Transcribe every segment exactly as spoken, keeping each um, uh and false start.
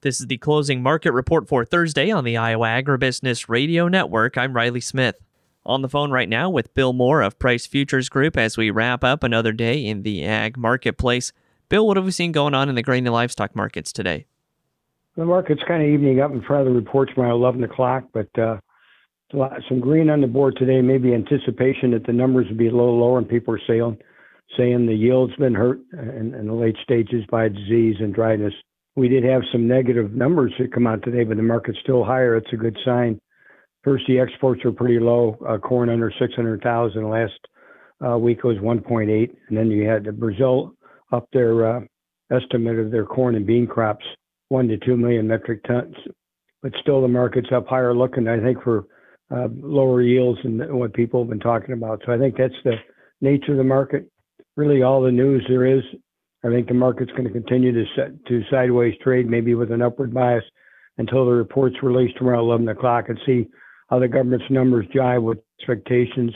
This is the closing market report for Thursday on the Iowa Agribusiness Radio Network. I'm Riley Smith. On the phone right now with Bill Moore of Price Futures Group as we wrap up another day in the ag marketplace. Bill, what have we seen going on in the grain and livestock markets today? The market's kind of evening up in front of the reports by eleven o'clock, but uh, a lot, some green on the board today, maybe anticipation that the numbers would be a little lower, and people are saying, saying the yield's been hurt in, in the late stages by disease and dryness. We did have some negative numbers that come out today, but the market's still higher. It's a good sign. First, the exports are pretty low. Uh, corn under six hundred thousand. Last uh, week was one point eight. And then you had the Brazil up their uh, estimate of their corn and bean crops, one to two million metric tons. But still, the market's up higher looking, I think, for uh, lower yields than what people have been talking about. So I think that's the nature of the market. Really, all the news there is. I think the market's going to continue to set to sideways trade, maybe with an upward bias, until the report's released tomorrow at eleven o'clock, and see how the government's numbers jive with expectations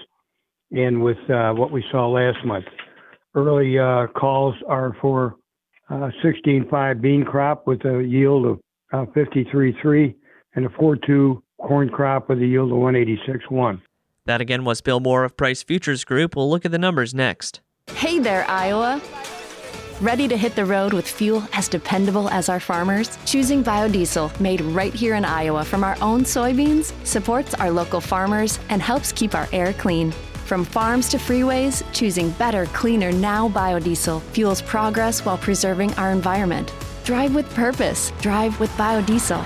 and with uh, what we saw last month. Early uh, calls are for uh, sixteen point five bean crop with a yield of uh, fifty-three point three and a four point two corn crop with a yield of one eighty-six point one. That again was Bill Moore of Price Futures Group. We'll look at the numbers next. Hey there, Iowa. Ready to hit the road with fuel as dependable as our farmers? Choosing biodiesel, made right here in Iowa from our own soybeans, supports our local farmers and helps keep our air clean. From farms to freeways, choosing better, cleaner Now biodiesel fuels progress while preserving our environment. Drive with purpose. Drive with biodiesel.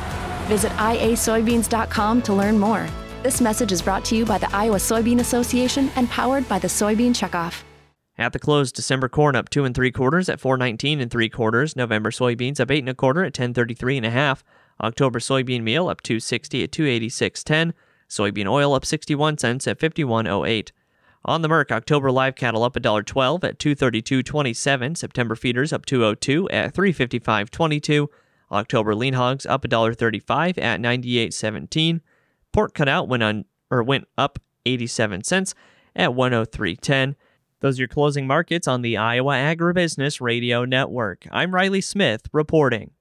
Visit I A soybeans dot com to learn more. This message is brought to you by the Iowa Soybean Association and powered by the Soybean Checkoff. At the close, December corn up two and three quarters at four nineteen and three quarters. November soybeans up eight and a quarter at ten thirty-three and a half. October soybean meal up two sixty at two eighty-six ten. Soybean oil up sixty-one cents at fifty-one oh eight. On the Merc, October live cattle up one dollar twelve at two thirty-two twenty-seven. September feeders up two oh two at three fifty-five twenty-two. October lean hogs up one dollar thirty-five at ninety-eight seventeen. Pork cutout went on or went up eighty-seven cents at one oh three ten. Those are your closing markets on the Iowa Agribusiness Radio Network. I'm Riley Smith reporting.